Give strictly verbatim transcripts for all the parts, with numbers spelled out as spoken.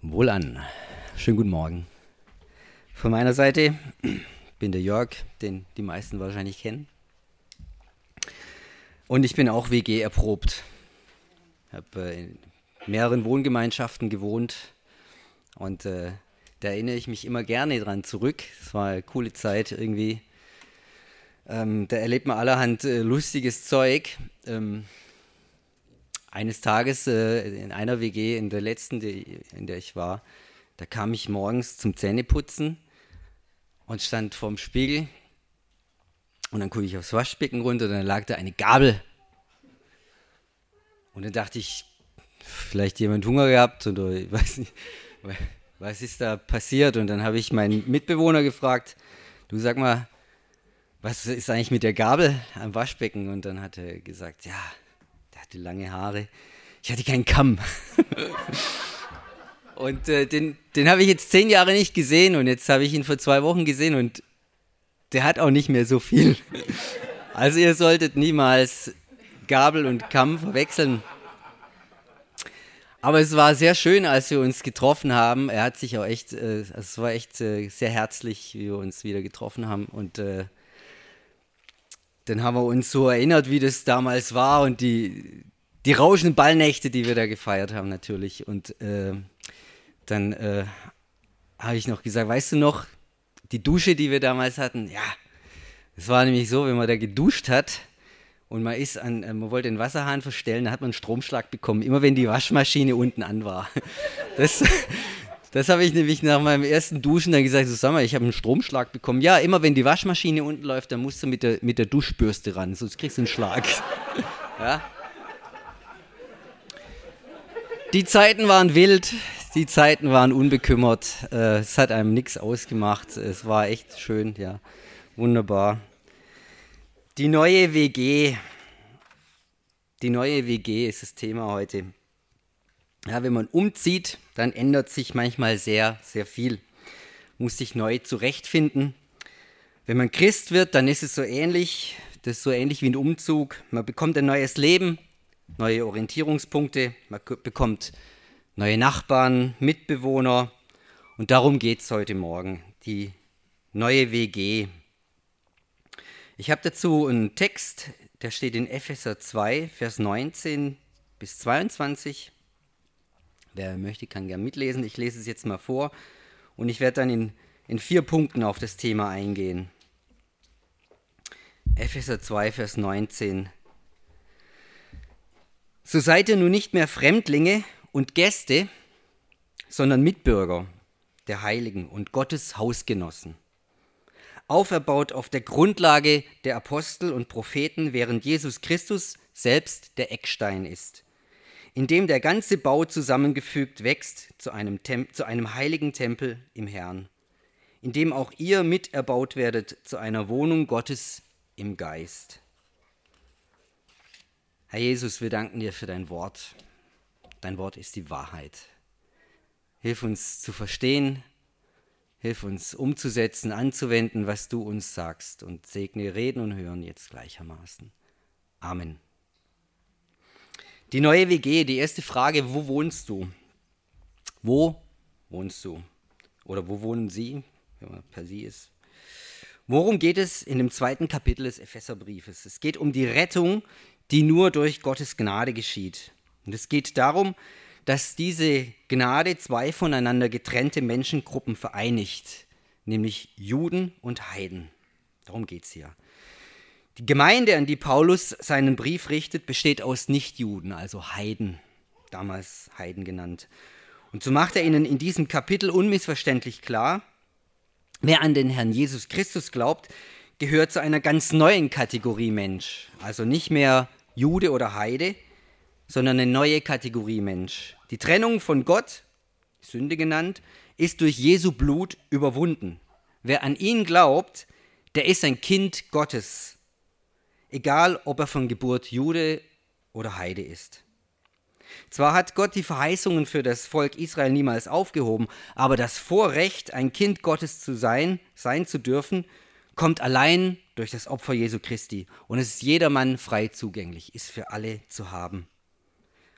Wohlan. Schönen guten Morgen. Von meiner Seite bin der Jörg, den die meisten wahrscheinlich kennen. Und ich bin auch W G erprobt. Ich habe äh, in mehreren Wohngemeinschaften gewohnt und äh, da erinnere ich mich immer gerne dran zurück. Es war eine coole Zeit irgendwie. Ähm, da erlebt man allerhand äh, lustiges Zeug. Ähm, Eines Tages äh, in einer W G, in der letzten, die, in der ich war, da kam ich morgens zum Zähneputzen und stand vorm Spiegel und dann gucke ich aufs Waschbecken runter und dann lag da eine Gabel. Und dann dachte ich, vielleicht jemand Hunger gehabt oder ich weiß nicht, was ist da passiert? Und dann habe ich meinen Mitbewohner gefragt, du sag mal, was ist eigentlich mit der Gabel am Waschbecken? Und dann hat er gesagt, ja, der hatte lange Haare. Ich hatte keinen Kamm. und äh, den, den habe ich jetzt zehn Jahre nicht gesehen und jetzt habe ich ihn vor zwei Wochen gesehen und der hat auch nicht mehr so viel. Also ihr solltet niemals Gabel und Kamm verwechseln. Aber es war sehr schön, als wir uns getroffen haben. Er hat sich auch echt, äh, es war echt äh, sehr herzlich, wie wir uns wieder getroffen haben und äh, dann haben wir uns so erinnert, wie das damals war und die, die rauschenden Ballnächte, die wir da gefeiert haben natürlich. Und äh, dann äh, habe ich noch gesagt, weißt du noch, die Dusche, die wir damals hatten, ja, es war nämlich so, wenn man da geduscht hat und man ist an, äh, man wollte den Wasserhahn verstellen, dann hat man einen Stromschlag bekommen, immer wenn die Waschmaschine unten an war. Das... Das habe ich nämlich nach meinem ersten Duschen dann gesagt, so, sag mal, ich habe einen Stromschlag bekommen. Ja, immer wenn die Waschmaschine unten läuft, dann musst du mit der, mit der Duschbürste ran, sonst kriegst du einen Schlag. Ja? Die Zeiten waren wild, die Zeiten waren unbekümmert, äh, es hat einem nichts ausgemacht, es war echt schön, ja, wunderbar. Die neue W G, die neue W G ist das Thema heute. Ja, wenn man umzieht, dann ändert sich manchmal sehr, sehr viel. Muss sich neu zurechtfinden. Wenn man Christ wird, dann ist es so ähnlich, das ist so ähnlich wie ein Umzug. Man bekommt ein neues Leben, neue Orientierungspunkte, man bekommt neue Nachbarn, Mitbewohner. Und darum geht es heute Morgen, die neue W G. Ich habe dazu einen Text, der steht in Epheser zwei, Vers neunzehn bis zweiundzwanzig. Wer möchte, kann gerne mitlesen. Ich lese es jetzt mal vor und ich werde dann in, in vier Punkten auf das Thema eingehen. Epheser zwei, Vers neunzehn. So seid ihr nun nicht mehr Fremdlinge und Gäste, sondern Mitbürger der Heiligen und Gottes Hausgenossen. Auferbaut auf der Grundlage der Apostel und Propheten, während Jesus Christus selbst der Eckstein ist, in dem der ganze Bau zusammengefügt wächst zu einem, Tem- zu einem heiligen Tempel im Herrn, in dem auch ihr miterbaut werdet zu einer Wohnung Gottes im Geist. Herr Jesus, wir danken dir für dein Wort. Dein Wort ist die Wahrheit. Hilf uns zu verstehen, hilf uns umzusetzen, anzuwenden, was du uns sagst und segne Reden und Hören jetzt gleichermaßen. Amen. Die neue W G, die erste Frage, wo wohnst du? Wo wohnst du? Oder wo wohnen Sie, wenn man per Sie ist? Worum geht es in dem zweiten Kapitel des Epheserbriefes? Es geht um die Rettung, die nur durch Gottes Gnade geschieht. Und es geht darum, dass diese Gnade zwei voneinander getrennte Menschengruppen vereinigt, nämlich Juden und Heiden. Darum geht es hier. Die Gemeinde, an die Paulus seinen Brief richtet, besteht aus Nichtjuden, also Heiden, damals Heiden genannt. Und so macht er ihnen in diesem Kapitel unmissverständlich klar, wer an den Herrn Jesus Christus glaubt, gehört zu einer ganz neuen Kategorie Mensch. Also nicht mehr Jude oder Heide, sondern eine neue Kategorie Mensch. Die Trennung von Gott, Sünde genannt, ist durch Jesu Blut überwunden. Wer an ihn glaubt, der ist ein Kind Gottes. Egal, ob er von Geburt Jude oder Heide ist. Zwar hat Gott die Verheißungen für das Volk Israel niemals aufgehoben, aber das Vorrecht, ein Kind Gottes zu sein, sein zu dürfen, kommt allein durch das Opfer Jesu Christi. Und es ist jedermann frei zugänglich, ist für alle zu haben.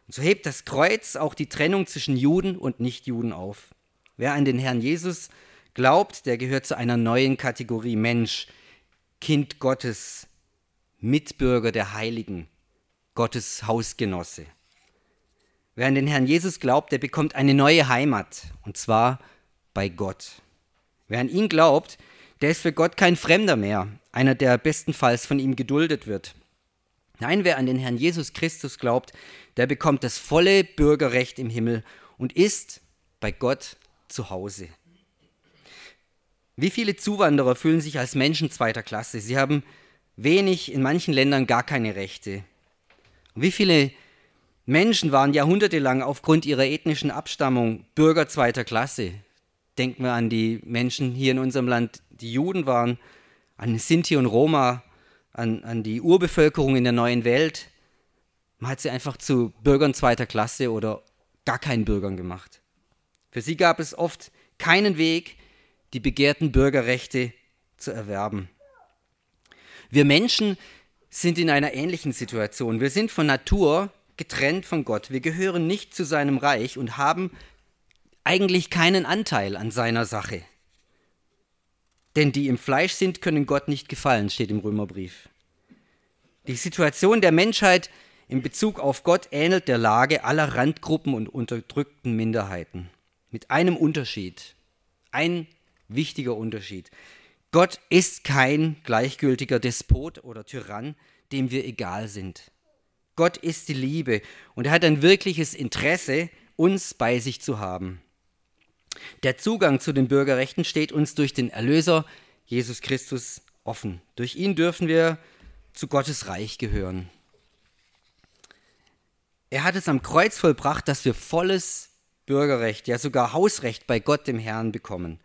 Und so hebt das Kreuz auch die Trennung zwischen Juden und Nichtjuden auf. Wer an den Herrn Jesus glaubt, der gehört zu einer neuen Kategorie Mensch, Kind Gottes, Mitbürger der Heiligen, Gottes Hausgenosse. Wer an den Herrn Jesus glaubt, der bekommt eine neue Heimat, und zwar bei Gott. Wer an ihn glaubt, der ist für Gott kein Fremder mehr, einer, der bestenfalls von ihm geduldet wird. Nein, wer an den Herrn Jesus Christus glaubt, der bekommt das volle Bürgerrecht im Himmel und ist bei Gott zu Hause. Wie viele Zuwanderer fühlen sich als Menschen zweiter Klasse? Sie haben wenig, in manchen Ländern gar keine Rechte. Und wie viele Menschen waren jahrhundertelang aufgrund ihrer ethnischen Abstammung Bürger zweiter Klasse? Denken wir an die Menschen hier in unserem Land, die Juden waren, an Sinti und Roma, an, an die Urbevölkerung in der neuen Welt. Man hat sie einfach zu Bürgern zweiter Klasse oder gar keinen Bürgern gemacht. Für sie gab es oft keinen Weg, die begehrten Bürgerrechte zu erwerben. Wir Menschen sind in einer ähnlichen Situation. Wir sind von Natur getrennt von Gott. Wir gehören nicht zu seinem Reich und haben eigentlich keinen Anteil an seiner Sache. Denn die im Fleisch sind, können Gott nicht gefallen, steht im Römerbrief. Die Situation der Menschheit in Bezug auf Gott ähnelt der Lage aller Randgruppen und unterdrückten Minderheiten. Mit einem Unterschied. Ein wichtiger Unterschied. Gott ist kein gleichgültiger Despot oder Tyrann, dem wir egal sind. Gott ist die Liebe und er hat ein wirkliches Interesse, uns bei sich zu haben. Der Zugang zu den Bürgerrechten steht uns durch den Erlöser Jesus Christus offen. Durch ihn dürfen wir zu Gottes Reich gehören. Er hat es am Kreuz vollbracht, dass wir volles Bürgerrecht, ja sogar Hausrecht bei Gott, dem Herrn, bekommen.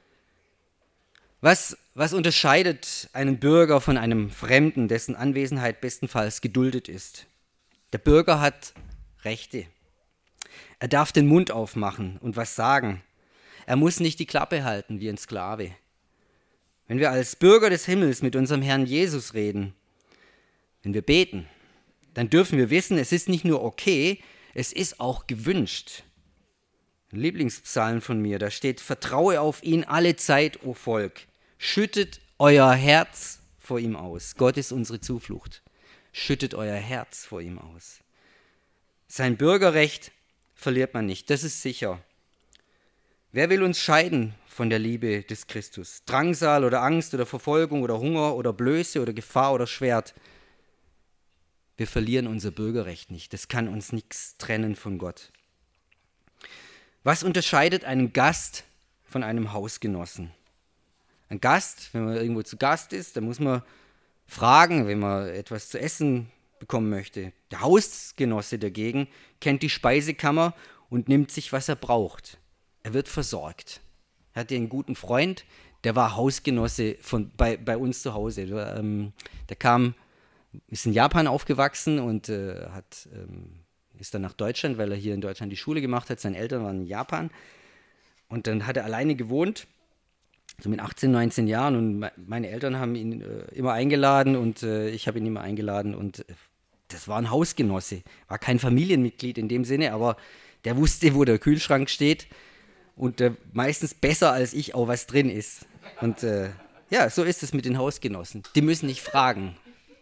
Was, was unterscheidet einen Bürger von einem Fremden, dessen Anwesenheit bestenfalls geduldet ist? Der Bürger hat Rechte. Er darf den Mund aufmachen und was sagen. Er muss nicht die Klappe halten wie ein Sklave. Wenn wir als Bürger des Himmels mit unserem Herrn Jesus reden, wenn wir beten, dann dürfen wir wissen, es ist nicht nur okay, es ist auch gewünscht. Ein Lieblingspsalm von mir, da steht: Vertraue auf ihn alle Zeit, o Volk. Schüttet euer Herz vor ihm aus. Gott ist unsere Zuflucht. Schüttet euer Herz vor ihm aus. Sein Bürgerrecht verliert man nicht, das ist sicher. Wer will uns scheiden von der Liebe des Christus? Drangsal oder Angst oder Verfolgung oder Hunger oder Blöße oder Gefahr oder Schwert? Wir verlieren unser Bürgerrecht nicht. Das kann uns nichts trennen von Gott. Was unterscheidet einen Gast von einem Hausgenossen? Ein Gast, wenn man irgendwo zu Gast ist, da muss man fragen, wenn man etwas zu essen bekommen möchte. Der Hausgenosse dagegen kennt die Speisekammer und nimmt sich, was er braucht. Er wird versorgt. Er hatte einen guten Freund, der war Hausgenosse von, bei, bei uns zu Hause. Der, ähm, der kam, ist in Japan aufgewachsen und äh, hat, ähm, ist dann nach Deutschland, weil er hier in Deutschland die Schule gemacht hat. Seine Eltern waren in Japan. Und dann hat er alleine gewohnt, so mit achtzehn, neunzehn Jahren. Und meine Eltern haben ihn äh, immer eingeladen und äh, ich habe ihn immer eingeladen. Und äh, das war ein Hausgenosse. War kein Familienmitglied in dem Sinne, aber der wusste, wo der Kühlschrank steht. Und äh, meistens besser als ich auch, was drin ist. Und äh, ja, so ist es mit den Hausgenossen. Die müssen nicht fragen.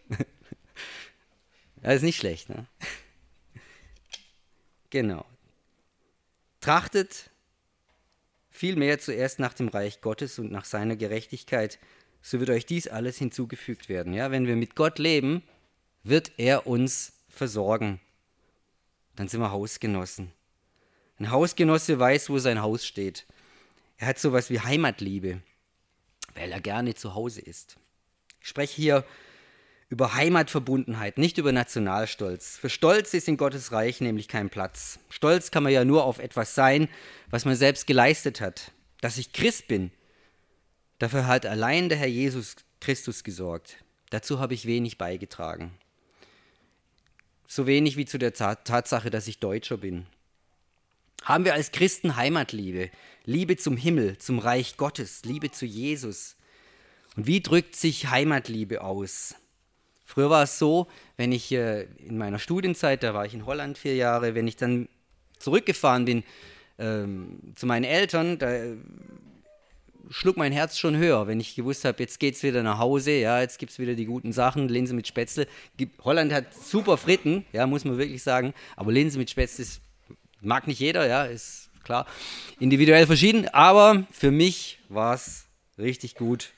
Das ist nicht schlecht, ne? Genau. Trachtet vielmehr zuerst nach dem Reich Gottes und nach seiner Gerechtigkeit, so wird euch dies alles hinzugefügt werden. Ja, wenn wir mit Gott leben, wird er uns versorgen. Dann sind wir Hausgenossen. Ein Hausgenosse weiß, wo sein Haus steht. Er hat sowas wie Heimatliebe, weil er gerne zu Hause ist. Ich spreche hier über Heimatverbundenheit, nicht über Nationalstolz. Für Stolz ist in Gottes Reich nämlich kein Platz. Stolz kann man ja nur auf etwas sein, was man selbst geleistet hat. Dass ich Christ bin, dafür hat allein der Herr Jesus Christus gesorgt. Dazu habe ich wenig beigetragen. So wenig wie zu der Tatsache, dass ich Deutscher bin. Haben wir als Christen Heimatliebe, Liebe zum Himmel, zum Reich Gottes, Liebe zu Jesus. Und wie drückt sich Heimatliebe aus? Früher war es so, wenn ich äh, in meiner Studienzeit, da war ich in Holland vier Jahre, wenn ich dann zurückgefahren bin ähm, zu meinen Eltern, da äh, schlug mein Herz schon höher, wenn ich gewusst habe, jetzt geht's wieder nach Hause, ja, jetzt gibt es wieder die guten Sachen, Linse mit Spätzle. Holland hat super Fritten, ja, muss man wirklich sagen, aber Linse mit Spätzle ist, mag nicht jeder, ja, ist klar, individuell verschieden, aber für mich war es richtig gut.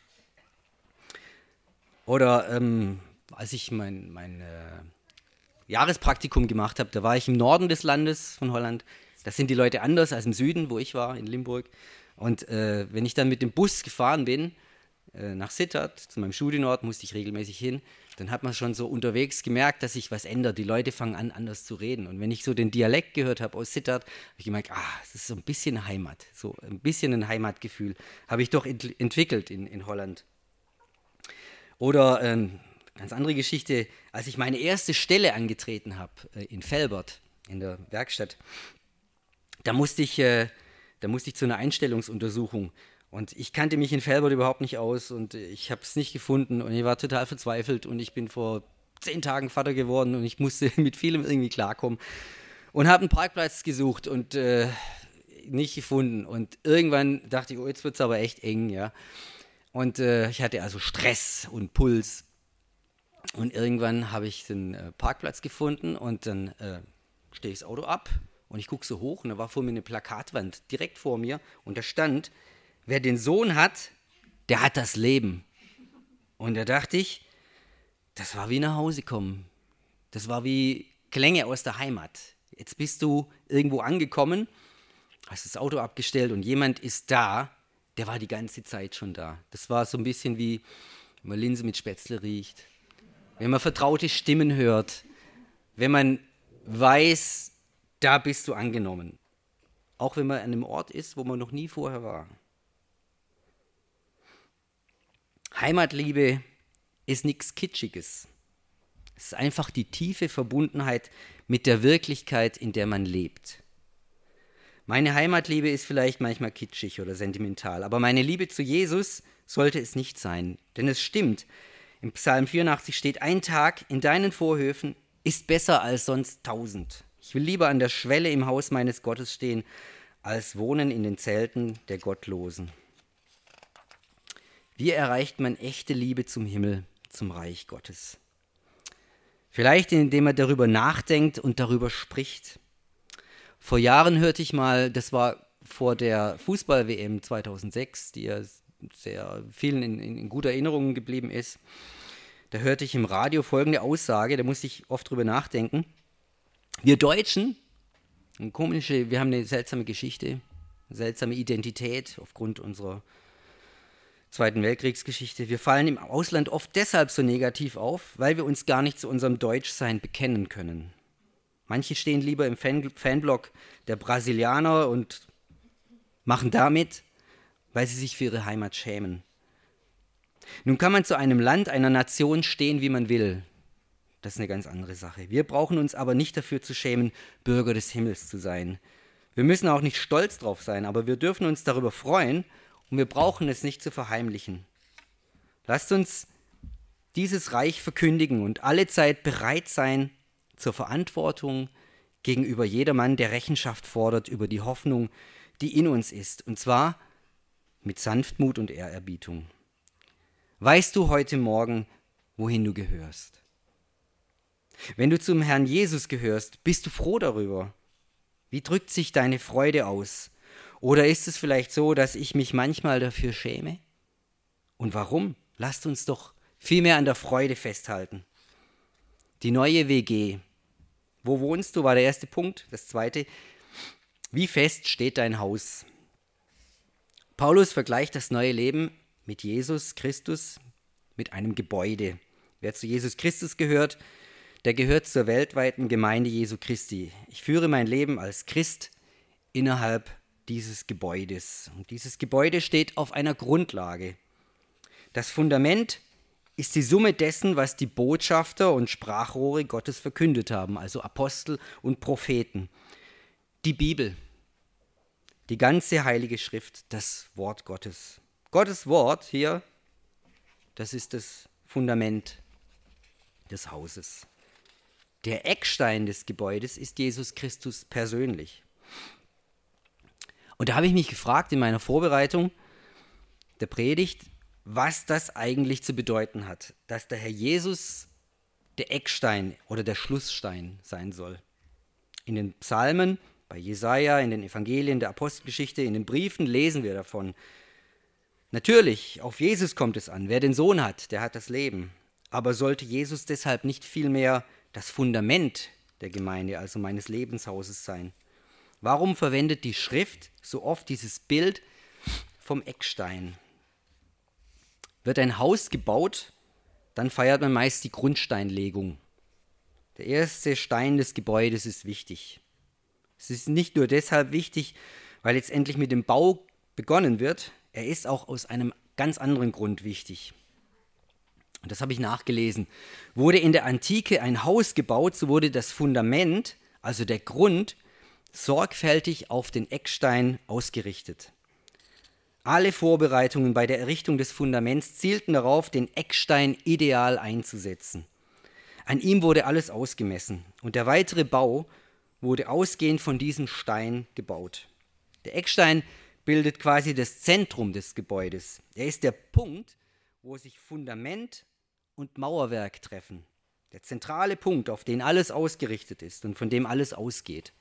Oder ähm, als ich mein, mein äh, Jahrespraktikum gemacht habe, da war ich im Norden des Landes von Holland. Da sind die Leute anders als im Süden, wo ich war, in Limburg. Und äh, wenn ich dann mit dem Bus gefahren bin, äh, nach Sittard, zu meinem Studienort, musste ich regelmäßig hin, dann hat man schon so unterwegs gemerkt, dass sich was ändert. Die Leute fangen an, anders zu reden. Und wenn ich so den Dialekt gehört habe aus Sittard, habe ich gemerkt, ah, es ist so ein bisschen Heimat, so ein bisschen ein Heimatgefühl, habe ich doch ent- entwickelt in, in Holland. Oder äh, ganz andere Geschichte, als ich meine erste Stelle angetreten habe äh, in Velbert, in der Werkstatt, da musste ich, äh, da musste ich zu einer Einstellungsuntersuchung und ich kannte mich in Velbert überhaupt nicht aus und ich habe es nicht gefunden und ich war total verzweifelt und ich bin vor zehn Tagen Vater geworden und ich musste mit vielem irgendwie klarkommen und habe einen Parkplatz gesucht und äh, nicht gefunden und irgendwann dachte ich, oh, jetzt wird es aber echt eng, ja. Und äh, ich hatte also Stress und Puls. Und irgendwann habe ich den äh, Parkplatz gefunden und dann äh, stehe ich das Auto ab und ich gucke so hoch und da war vor mir eine Plakatwand direkt vor mir und da stand, wer den Sohn hat, der hat das Leben. Und da dachte ich, das war wie nach Hause kommen. Das war wie Klänge aus der Heimat. Jetzt bist du irgendwo angekommen, hast das Auto abgestellt und jemand ist da, der war die ganze Zeit schon da. Das war so ein bisschen wie, wenn man Linse mit Spätzle riecht, wenn man vertraute Stimmen hört, wenn man weiß, da bist du angenommen. Auch wenn man an einem Ort ist, wo man noch nie vorher war. Heimatliebe ist nichts Kitschiges. Es ist einfach die tiefe Verbundenheit mit der Wirklichkeit, in der man lebt. Meine Heimatliebe ist vielleicht manchmal kitschig oder sentimental, aber meine Liebe zu Jesus sollte es nicht sein, denn es stimmt. Im Psalm vierundachtzig steht, ein Tag in deinen Vorhöfen ist besser als sonst tausend. Ich will lieber an der Schwelle im Haus meines Gottes stehen, als wohnen in den Zelten der Gottlosen. Wie erreicht man echte Liebe zum Himmel, zum Reich Gottes? Vielleicht indem man darüber nachdenkt und darüber spricht. Vor Jahren hörte ich mal, das war vor der Fußball-W M zweitausendsechs, die ja sehr vielen in, in, in guter Erinnerung geblieben ist, da hörte ich im Radio folgende Aussage, da musste ich oft drüber nachdenken. Wir Deutschen, eine komische, wir haben eine seltsame Geschichte, eine seltsame Identität aufgrund unserer Zweiten Weltkriegsgeschichte. Wir fallen im Ausland oft deshalb so negativ auf, weil wir uns gar nicht zu unserem Deutschsein bekennen können. Manche stehen lieber im Fan- Fanblock der Brasilianer und machen damit, weil sie sich für ihre Heimat schämen. Nun kann man zu einem Land, einer Nation stehen, wie man will. Das ist eine ganz andere Sache. Wir brauchen uns aber nicht dafür zu schämen, Bürger des Himmels zu sein. Wir müssen auch nicht stolz drauf sein, aber wir dürfen uns darüber freuen und wir brauchen es nicht zu verheimlichen. Lasst uns dieses Reich verkündigen und allezeit bereit sein zur Verantwortung gegenüber jedermann, der Rechenschaft fordert über die Hoffnung, die in uns ist, und zwar mit Sanftmut und Ehrerbietung. Weißt du heute Morgen, wohin du gehörst? Wenn du zum Herrn Jesus gehörst, bist du froh darüber. Wie drückt sich deine Freude aus? Oder ist es vielleicht so, dass ich mich manchmal dafür schäme? Und warum? Lasst uns doch viel mehr an der Freude festhalten. Die neue W G. Wo wohnst du, war der erste Punkt. Das zweite, wie fest steht dein Haus? Paulus vergleicht das neue Leben mit Jesus Christus mit einem Gebäude. Wer zu Jesus Christus gehört, der gehört zur weltweiten Gemeinde Jesu Christi. Ich führe mein Leben als Christ innerhalb dieses Gebäudes. Und dieses Gebäude steht auf einer Grundlage. Das Fundament ist die Summe dessen, was die Botschafter und Sprachrohre Gottes verkündet haben, also Apostel und Propheten. Die Bibel, die ganze Heilige Schrift, das Wort Gottes. Gottes Wort hier, das ist das Fundament des Hauses. Der Eckstein des Gebäudes ist Jesus Christus persönlich. Und da habe ich mich gefragt in meiner Vorbereitung der Predigt, was das eigentlich zu bedeuten hat, dass der Herr Jesus der Eckstein oder der Schlussstein sein soll. In den Psalmen, bei Jesaja, in den Evangelien, der Apostelgeschichte, in den Briefen lesen wir davon. Natürlich, auf Jesus kommt es an. Wer den Sohn hat, der hat das Leben. Aber sollte Jesus deshalb nicht vielmehr das Fundament der Gemeinde, also meines Lebenshauses sein? Warum verwendet die Schrift so oft dieses Bild vom Eckstein? Wird ein Haus gebaut, dann feiert man meist die Grundsteinlegung. Der erste Stein des Gebäudes ist wichtig. Es ist nicht nur deshalb wichtig, weil jetzt endlich mit dem Bau begonnen wird, er ist auch aus einem ganz anderen Grund wichtig. Und das habe ich nachgelesen. Wurde in der Antike ein Haus gebaut, so wurde das Fundament, also der Grund, sorgfältig auf den Eckstein ausgerichtet. Alle Vorbereitungen bei der Errichtung des Fundaments zielten darauf, den Eckstein ideal einzusetzen. An ihm wurde alles ausgemessen und der weitere Bau wurde ausgehend von diesem Stein gebaut. Der Eckstein bildet quasi das Zentrum des Gebäudes. Er ist der Punkt, wo sich Fundament und Mauerwerk treffen. Der zentrale Punkt, auf den alles ausgerichtet ist und von dem alles ausgeht.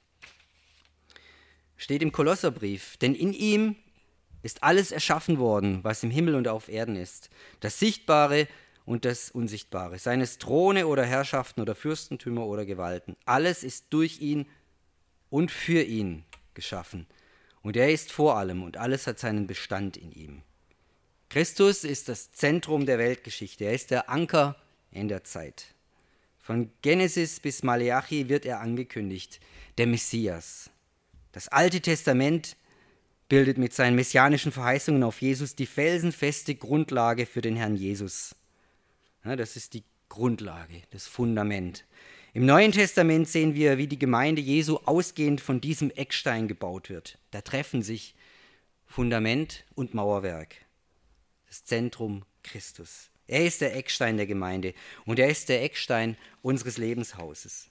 Steht im Kolosserbrief, denn in ihm ist alles erschaffen worden, was im Himmel und auf Erden ist, das Sichtbare und das Unsichtbare, seien es Throne oder Herrschaften oder Fürstentümer oder Gewalten. Alles ist durch ihn und für ihn geschaffen. Und er ist vor allem und alles hat seinen Bestand in ihm. Christus ist das Zentrum der Weltgeschichte. Er ist der Anker in der Zeit. Von Genesis bis Maleachi wird er angekündigt, der Messias. Das Alte Testament bildet mit seinen messianischen Verheißungen auf Jesus die felsenfeste Grundlage für den Herrn Jesus. Ja, das ist die Grundlage, das Fundament. Im Neuen Testament sehen wir, wie die Gemeinde Jesu ausgehend von diesem Eckstein gebaut wird. Da treffen sich Fundament und Mauerwerk. Das Zentrum Christus. Er ist der Eckstein der Gemeinde und er ist der Eckstein unseres Lebenshauses.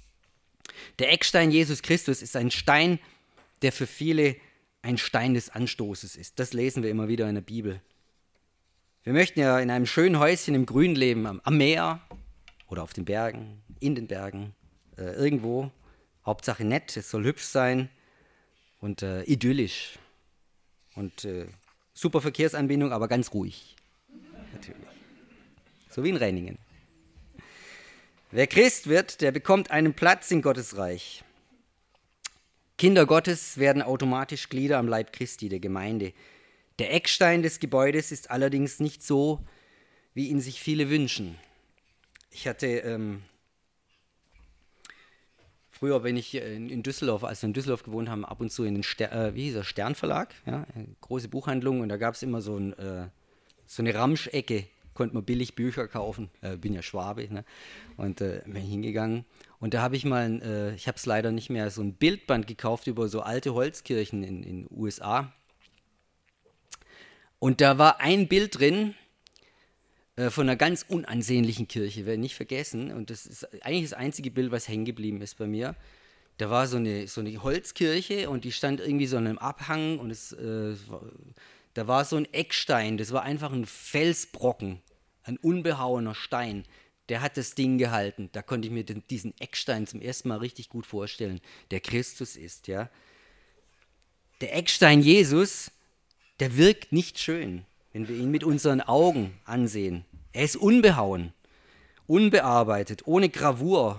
Der Eckstein Jesus Christus ist ein Stein, der für viele ein Stein des Anstoßes ist. Das lesen wir immer wieder in der Bibel. Wir möchten ja in einem schönen Häuschen im Grün leben, am, am Meer oder auf den Bergen, in den Bergen, äh, irgendwo. Hauptsache nett, es soll hübsch sein und äh, idyllisch. Und äh, super Verkehrsanbindung, aber ganz ruhig. Natürlich. So wie in Reiningen. Wer Christ wird, der bekommt einen Platz in Gottes Reich. Kinder Gottes werden automatisch Glieder am Leib Christi, der Gemeinde. Der Eckstein des Gebäudes ist allerdings nicht so, wie ihn sich viele wünschen. Ich hatte, ähm, früher bin ich in, in Düsseldorf, als wir in Düsseldorf gewohnt haben, ab und zu in den Ster, äh, wie hieß der, Sternverlag, ja, eine große Buchhandlung, und da gab es immer so, ein, äh, so eine Ramschecke, konnte man billig Bücher kaufen, äh, bin ja Schwabe, ne? Und äh, bin hingegangen. Und da habe ich mal, äh, ich habe es leider nicht mehr, so ein Bildband gekauft über so alte Holzkirchen in den U S A. Und da war ein Bild drin äh, von einer ganz unansehnlichen Kirche, werde ich nicht vergessen. Und das ist eigentlich das einzige Bild, was hängen geblieben ist bei mir. Da war so eine, so eine Holzkirche und die stand irgendwie so in einem Abhang und es, äh, war, da war so ein Eckstein, das war einfach ein Felsbrocken, ein unbehauener Stein. Der hat das Ding gehalten. Da konnte ich mir den, diesen Eckstein zum ersten Mal richtig gut vorstellen, der Christus ist, ja. Der Eckstein Jesus, der wirkt nicht schön, wenn wir ihn mit unseren Augen ansehen. Er ist unbehauen, unbearbeitet, ohne Gravur.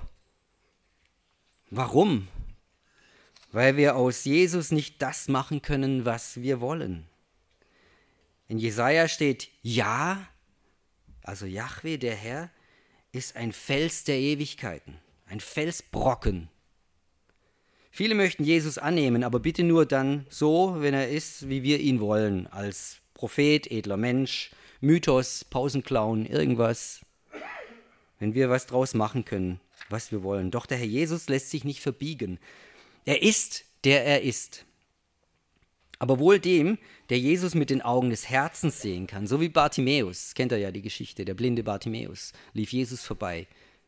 Warum? Weil wir aus Jesus nicht das machen können, was wir wollen. In Jesaja steht, ja, also Jahwe, der Herr, ist ein Fels der Ewigkeiten, ein Felsbrocken. Viele möchten Jesus annehmen, aber bitte nur dann so, wenn er ist, wie wir ihn wollen, als Prophet, edler Mensch, Mythos, Pausenclown, irgendwas. Wenn wir was draus machen können, was wir wollen. Doch der Herr Jesus lässt sich nicht verbiegen. Er ist, der er ist. Aber wohl dem, der Jesus mit den Augen des Herzens sehen kann, so wie Bartimäus, kennt ihr ja die Geschichte, der blinde Bartimäus, lief Jesus vorbei.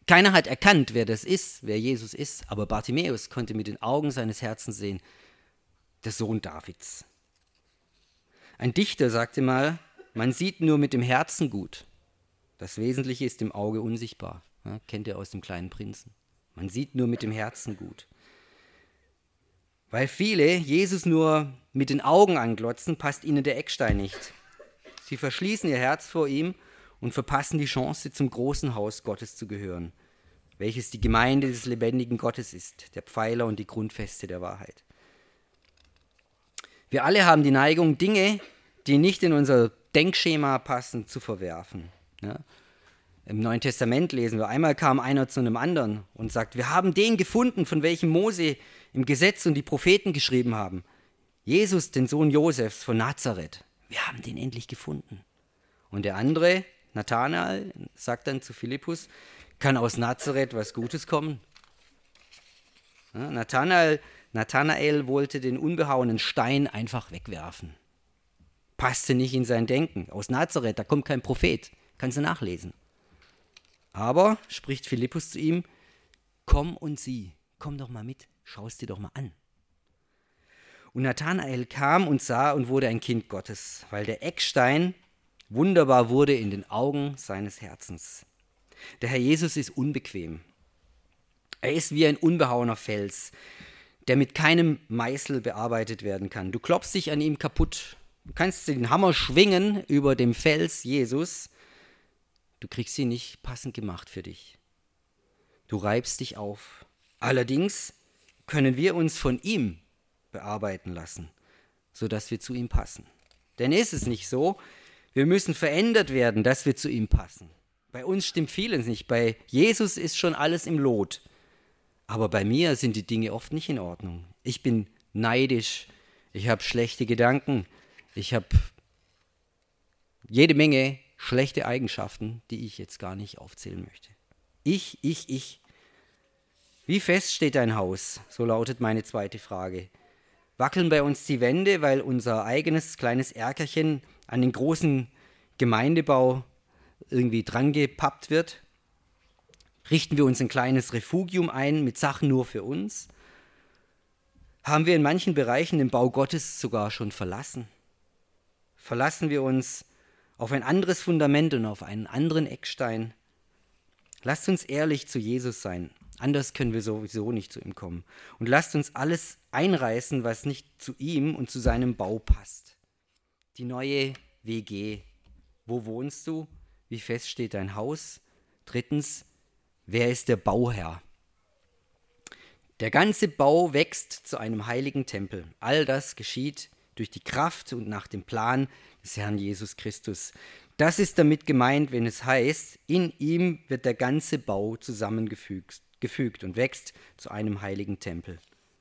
Keiner hat erkannt, wer das ist, wer Jesus ist, aber Bartimäus konnte mit den Augen seines Herzens sehen, der Sohn Davids. Ein Dichter sagte mal, man sieht nur mit dem Herzen gut. Das Wesentliche ist im Auge unsichtbar. Ja, kennt ihr aus dem Kleinen Prinzen. Man sieht nur mit dem Herzen gut. Weil viele Jesus nur mit den Augen anglotzen, passt ihnen der Eckstein nicht. Sie verschließen ihr Herz vor ihm und verpassen die Chance, zum großen Haus Gottes zu gehören, welches die Gemeinde des lebendigen Gottes ist, der Pfeiler und die Grundfeste der Wahrheit. Wir alle haben die Neigung, Dinge, die nicht in unser Denkschema passen, zu verwerfen. Ja? Im Neuen Testament lesen wir, einmal kam einer zu einem anderen und sagt, wir haben den gefunden, von welchem Mose im Gesetz und die Propheten geschrieben haben. Jesus, den Sohn Josefs von Nazareth. Wir haben den endlich gefunden. Und der andere, Nathanael, sagt dann zu Philippus, kann aus Nazareth was Gutes kommen? Ja, Nathanael, Nathanael wollte den unbehauenen Stein einfach wegwerfen. Passte nicht in sein Denken. Aus Nazareth, da kommt kein Prophet. Kannst du nachlesen. Aber, spricht Philippus zu ihm, komm und sieh, komm doch mal mit, schau es dir doch mal an. Und Nathanael kam und sah und wurde ein Kind Gottes, weil der Eckstein wunderbar wurde in den Augen seines Herzens. Der Herr Jesus ist unbequem. Er ist wie ein unbehauener Fels, der mit keinem Meißel bearbeitet werden kann. Du klopfst dich an ihm kaputt. Du kannst den Hammer schwingen über dem Fels Jesus. Du kriegst ihn nicht passend gemacht für dich. Du reibst dich auf. Allerdings können wir uns von ihm bearbeiten lassen, sodass wir zu ihm passen. Denn ist es nicht so, wir müssen verändert werden, dass wir zu ihm passen. Bei uns stimmt vieles nicht. Bei Jesus ist schon alles im Lot. Aber bei mir sind die Dinge oft nicht in Ordnung. Ich bin neidisch, ich habe schlechte Gedanken, ich habe jede Menge schlechte Eigenschaften, die ich jetzt gar nicht aufzählen möchte. Ich, ich, ich. Wie fest steht dein Haus? So lautet meine zweite Frage. Wackeln bei uns die Wände, weil unser eigenes kleines Erkerchen an den großen Gemeindebau irgendwie drangepappt wird? Richten wir uns ein kleines Refugium ein mit Sachen nur für uns? Haben wir in manchen Bereichen den Bau Gottes sogar schon verlassen? Verlassen wir uns auf ein anderes Fundament und auf einen anderen Eckstein? Lasst uns ehrlich zu Jesus sein, anders können wir sowieso nicht zu ihm kommen. Und lasst uns alles einreißen, was nicht zu ihm und zu seinem Bau passt. Die neue W G. Wo wohnst du? Wie fest steht dein Haus? Drittens, wer ist der Bauherr? Der ganze Bau wächst zu einem heiligen Tempel. All das geschieht durch die Kraft und nach dem Plan des Herrn Jesus Christus. Das ist damit gemeint, wenn es heißt, in ihm wird der ganze Bau zusammengefügt gefügt und wächst zu einem heiligen Tempel.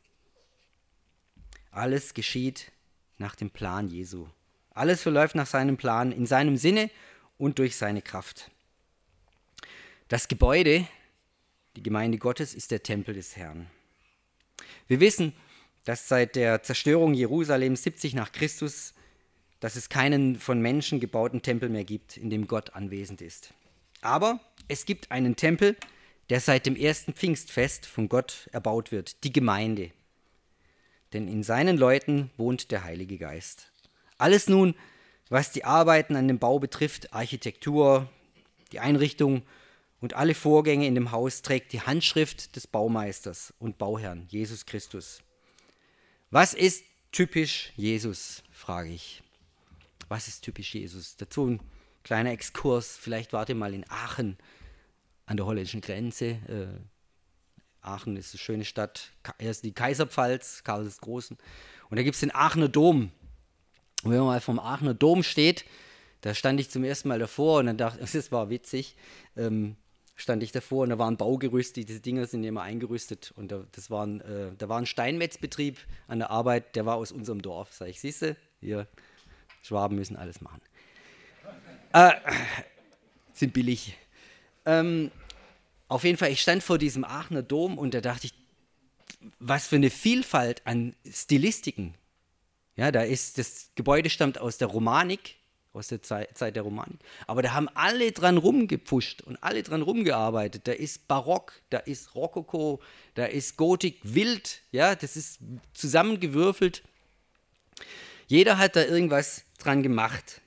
Alles geschieht nach dem Plan Jesu. Alles verläuft nach seinem Plan, in seinem Sinne und durch seine Kraft. Das Gebäude, die Gemeinde Gottes, ist der Tempel des Herrn. Wir wissen, dass seit der Zerstörung Jerusalems siebzig nach Christus, dass es keinen von Menschen gebauten Tempel mehr gibt, in dem Gott anwesend ist. Aber es gibt einen Tempel, der seit dem ersten Pfingstfest von Gott erbaut wird, die Gemeinde. Denn in seinen Leuten wohnt der Heilige Geist. Alles nun, was die Arbeiten an dem Bau betrifft, Architektur, die Einrichtung und alle Vorgänge in dem Haus, trägt die Handschrift des Baumeisters und Bauherrn, Jesus Christus. Was ist typisch Jesus, frage ich. Was ist typisch Jesus? Dazu ein kleiner Exkurs. Vielleicht wart ihr mal in Aachen an der holländischen Grenze. Äh, Aachen ist eine schöne Stadt. Erst die Kaiserpfalz, Karl des Großen. Und da gibt es den Aachener Dom. Und wenn man mal vom Aachener Dom steht, da stand ich zum ersten Mal davor und dann dachte ich, das war witzig, ähm, stand ich davor und da war ein Baugerüst, diese Dinger sind ja immer eingerüstet und da, das war ein, äh, da war ein Steinmetzbetrieb an der Arbeit, der war aus unserem Dorf. Sag ich, siehst du, hier, Schwaben müssen alles machen. Äh, sind billig. Ähm, auf jeden Fall, ich stand vor diesem Aachener Dom und da dachte ich, was für eine Vielfalt an Stilistiken. Ja, da ist, das Gebäude stammt aus der Romanik, aus der Zeit, Zeit der Romanik. Aber da haben alle dran rumgepfuscht und alle dran rumgearbeitet. Da ist Barock, da ist Rokoko, da ist Gotik wild, ja, das ist zusammengewürfelt. Jeder hat da irgendwas dran gemacht.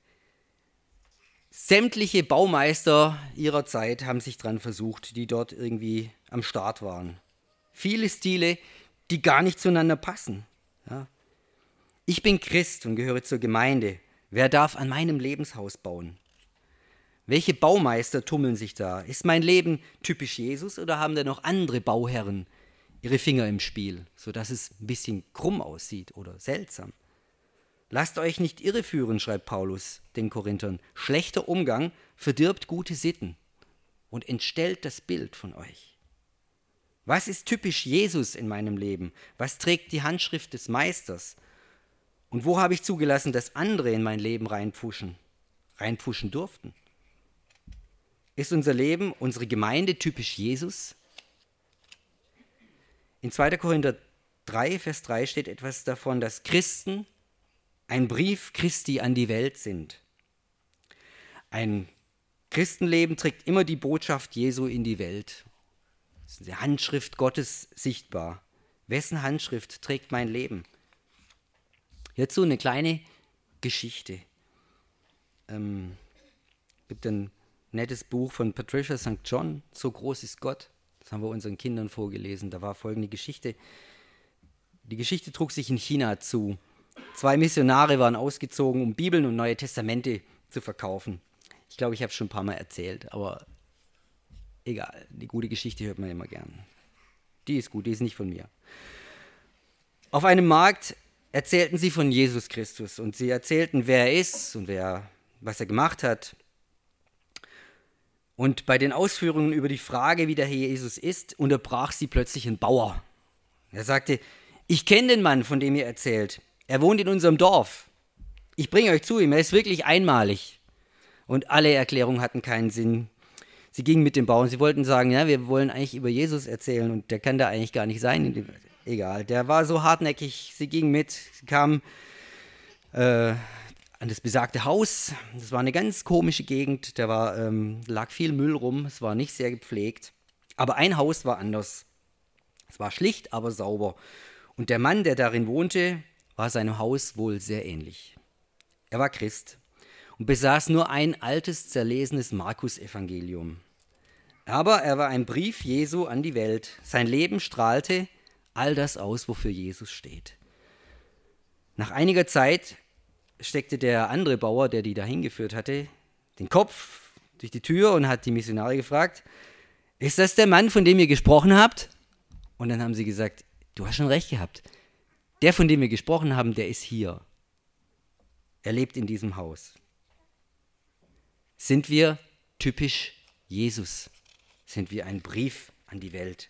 Sämtliche Baumeister ihrer Zeit haben sich dran versucht, die dort irgendwie am Start waren. Viele Stile, die gar nicht zueinander passen. Ja. Ich bin Christ und gehöre zur Gemeinde. Wer darf an meinem Lebenshaus bauen? Welche Baumeister tummeln sich da? Ist mein Leben typisch Jesus oder haben da noch andere Bauherren ihre Finger im Spiel, sodass es ein bisschen krumm aussieht oder seltsam? Lasst euch nicht irreführen, schreibt Paulus den Korinthern. Schlechter Umgang verdirbt gute Sitten und entstellt das Bild von euch. Was ist typisch Jesus in meinem Leben? Was trägt die Handschrift des Meisters? Und wo habe ich zugelassen, dass andere in mein Leben reinpfuschen, reinpfuschen durften? Ist unser Leben, unsere Gemeinde typisch Jesus? In zweiter Korinther drei, Vers drei steht etwas davon, dass Christen ein Brief Christi an die Welt sind. Ein Christenleben trägt immer die Botschaft Jesu in die Welt. Das ist die Handschrift Gottes sichtbar. Wessen Handschrift trägt mein Leben? Hierzu eine kleine Geschichte. Ähm, es gibt ein nettes Buch von Patricia Sankt John, So groß ist Gott. Das haben wir unseren Kindern vorgelesen. Da war folgende Geschichte. Die Geschichte trug sich in China zu. Zwei Missionare waren ausgezogen, um Bibeln und Neue Testamente zu verkaufen. Ich glaube, ich habe es schon ein paar Mal erzählt, aber egal, die gute Geschichte hört man immer gern. Die ist gut, die ist nicht von mir. Auf einem Markt erzählten sie von Jesus Christus und sie erzählten, wer er ist und wer, was er gemacht hat. Und bei den Ausführungen über die Frage, wie der Herr Jesus ist, unterbrach sie plötzlich ein Bauer. Er sagte, ich kenne den Mann, von dem ihr erzählt. Er wohnt in unserem Dorf. Ich bringe euch zu ihm, er ist wirklich einmalig. Und alle Erklärungen hatten keinen Sinn. Sie gingen mit dem Bauern, sie wollten sagen, ja, wir wollen eigentlich über Jesus erzählen und der kann da eigentlich gar nicht sein. Egal, der war so hartnäckig, sie gingen mit, sie kamen äh, an das besagte Haus. Das war eine ganz komische Gegend, da war, ähm, lag viel Müll rum, es war nicht sehr gepflegt. Aber ein Haus war anders. Es war schlicht, aber sauber. Und der Mann, der darin wohnte, war seinem Haus wohl sehr ähnlich. Er war Christ und besaß nur ein altes, zerlesenes Markus-Evangelium. Aber er war ein Brief Jesu an die Welt. Sein Leben strahlte all das aus, wofür Jesus steht. Nach einiger Zeit steckte der andere Bauer, der die da hingeführt hatte, den Kopf durch die Tür und hat die Missionare gefragt, ist das der Mann, von dem ihr gesprochen habt? Und dann haben sie gesagt, du hast schon recht gehabt. Der, von dem wir gesprochen haben, der ist hier. Er lebt in diesem Haus. Sind wir typisch Jesus? Sind wir ein Brief an die Welt?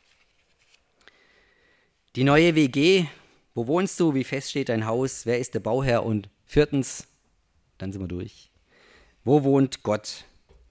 Die neue W G, wo wohnst du? Wie fest steht dein Haus? Wer ist der Bauherr? Und viertens, dann sind wir durch. Wo wohnt Gott?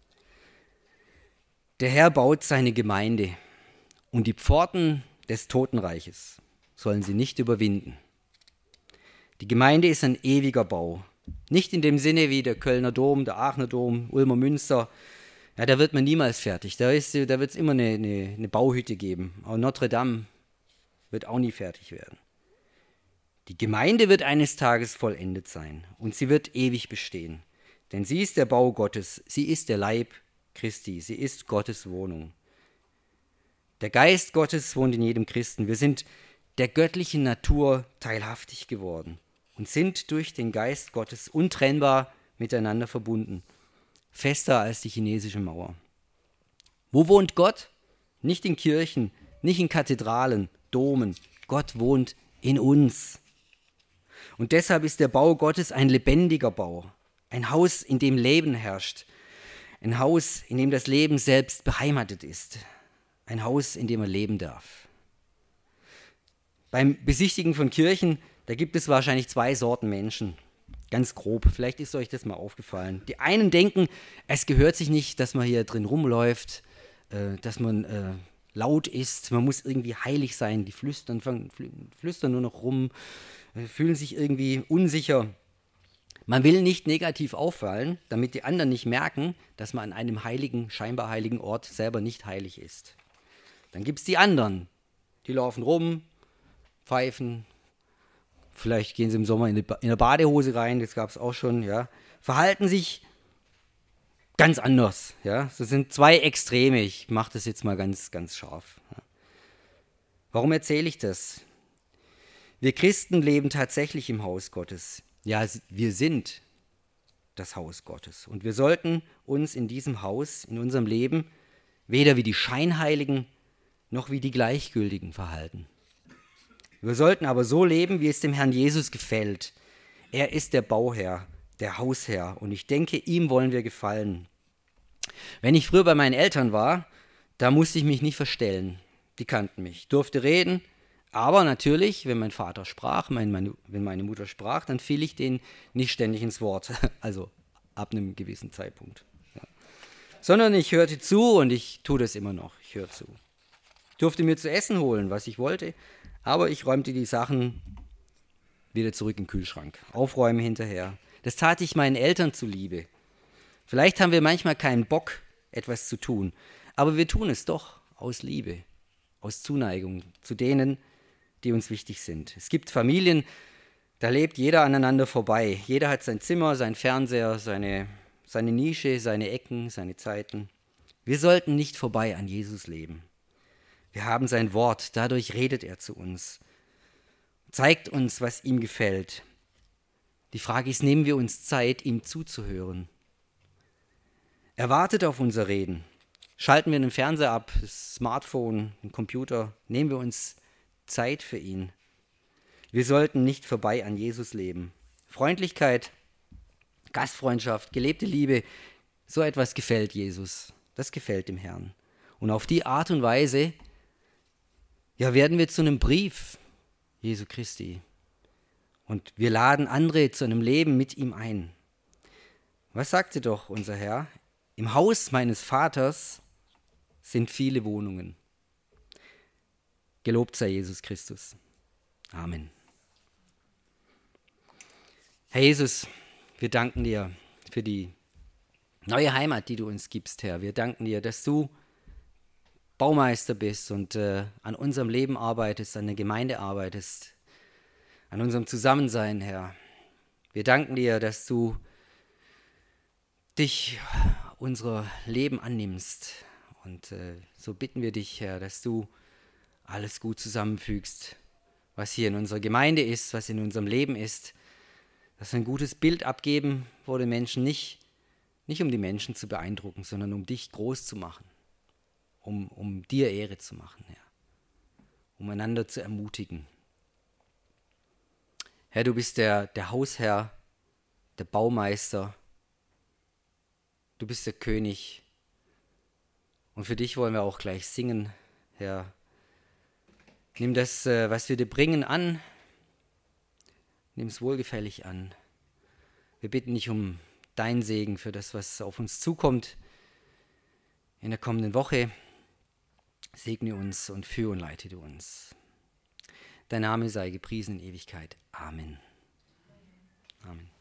Der Herr baut seine Gemeinde und die Pforten des Totenreiches sollen sie nicht überwinden. Die Gemeinde ist ein ewiger Bau. Nicht in dem Sinne wie der Kölner Dom, der Aachener Dom, Ulmer Münster. Ja, da wird man niemals fertig. Da, ist, da wird es immer eine, eine, eine Bauhütte geben. Auch Notre Dame wird auch nie fertig werden. Die Gemeinde wird eines Tages vollendet sein und sie wird ewig bestehen. Denn sie ist der Bau Gottes, sie ist der Leib Christi, sie ist Gottes Wohnung. Der Geist Gottes wohnt in jedem Christen. Wir sind der göttlichen Natur teilhaftig geworden und sind durch den Geist Gottes untrennbar miteinander verbunden, fester als die chinesische Mauer. Wo wohnt Gott? Nicht in Kirchen, nicht in Kathedralen, Domen. Gott wohnt in uns. Und deshalb ist der Bau Gottes ein lebendiger Bau, ein Haus, in dem Leben herrscht, ein Haus, in dem das Leben selbst beheimatet ist, ein Haus, in dem er leben darf. Beim Besichtigen von Kirchen, da gibt es wahrscheinlich zwei Sorten Menschen, ganz grob. Vielleicht ist euch das mal aufgefallen. Die einen denken, es gehört sich nicht, dass man hier drin rumläuft, äh, dass man äh, laut ist, man muss irgendwie heilig sein. Die flüstern, fangen, flüstern nur noch rum, äh, fühlen sich irgendwie unsicher. Man will nicht negativ auffallen, damit die anderen nicht merken, dass man an einem heiligen, scheinbar heiligen Ort selber nicht heilig ist. Dann gibt es die anderen, die laufen rum, pfeifen, vielleicht gehen sie im Sommer in eine Badehose rein, das gab es auch schon, ja, verhalten sich ganz anders. Ja. Das sind zwei Extreme, ich mache das jetzt mal ganz, ganz scharf. Ja. Warum erzähle ich das? Wir Christen leben tatsächlich im Haus Gottes. Ja, wir sind das Haus Gottes. Und wir sollten uns in diesem Haus, in unserem Leben, weder wie die Scheinheiligen noch wie die Gleichgültigen verhalten. Wir sollten aber so leben, wie es dem Herrn Jesus gefällt. Er ist der Bauherr, der Hausherr. Und ich denke, ihm wollen wir gefallen. Wenn ich früher bei meinen Eltern war, da musste ich mich nicht verstellen. Die kannten mich. Ich durfte reden. Aber natürlich, wenn mein Vater sprach, mein, meine, wenn meine Mutter sprach, dann fiel ich denen nicht ständig ins Wort. Also ab einem gewissen Zeitpunkt. Ja. Sondern ich hörte zu und ich tue das immer noch. Ich höre zu. Ich durfte mir zu essen holen, was ich wollte, aber ich räumte die Sachen wieder zurück in den Kühlschrank. Aufräumen hinterher. Das tat ich meinen Eltern zuliebe. Vielleicht haben wir manchmal keinen Bock, etwas zu tun, aber wir tun es doch aus Liebe, aus Zuneigung zu denen, die uns wichtig sind. Es gibt Familien, da lebt jeder aneinander vorbei. Jeder hat sein Zimmer, sein Fernseher, seine, seine Nische, seine Ecken, seine Zeiten. Wir sollten nicht vorbei an Jesus leben. Wir haben sein Wort, dadurch redet er zu uns, zeigt uns, was ihm gefällt. Die Frage ist, nehmen wir uns Zeit, ihm zuzuhören? Er wartet auf unser Reden. Schalten wir den Fernseher ab, das Smartphone, den Computer, nehmen wir uns Zeit für ihn. Wir sollten nicht vorbei an Jesus leben. Freundlichkeit, Gastfreundschaft, gelebte Liebe, so etwas gefällt Jesus. Das gefällt dem Herrn. Und auf die Art und Weise, ja, werden wir zu einem Brief Jesu Christi. Und wir laden andere zu einem Leben mit ihm ein. Was sagte doch unser Herr? Im Haus meines Vaters sind viele Wohnungen. Gelobt sei Jesus Christus. Amen. Herr Jesus, wir danken dir für die neue Heimat, die du uns gibst, Herr. Wir danken dir, dass du Baumeister bist und äh, an unserem Leben arbeitest, an der Gemeinde arbeitest, an unserem Zusammensein, Herr. Wir danken dir, dass du dich unser Leben annimmst. Und äh, so bitten wir dich, Herr, dass du alles gut zusammenfügst, was hier in unserer Gemeinde ist, was in unserem Leben ist, dass wir ein gutes Bild abgeben vor den Menschen, nicht, nicht um die Menschen zu beeindrucken, sondern um dich groß zu machen, um, um dir Ehre zu machen, Herr, um einander zu ermutigen. Herr, du bist der, der Hausherr, der Baumeister, du bist der König und für dich wollen wir auch gleich singen, Herr. Nimm das, was wir dir bringen, an. Nimm es wohlgefällig an. Wir bitten dich um deinen Segen für das, was auf uns zukommt in der kommenden Woche. Segne uns und führe und leite du uns. Dein Name sei gepriesen in Ewigkeit. Amen. Amen.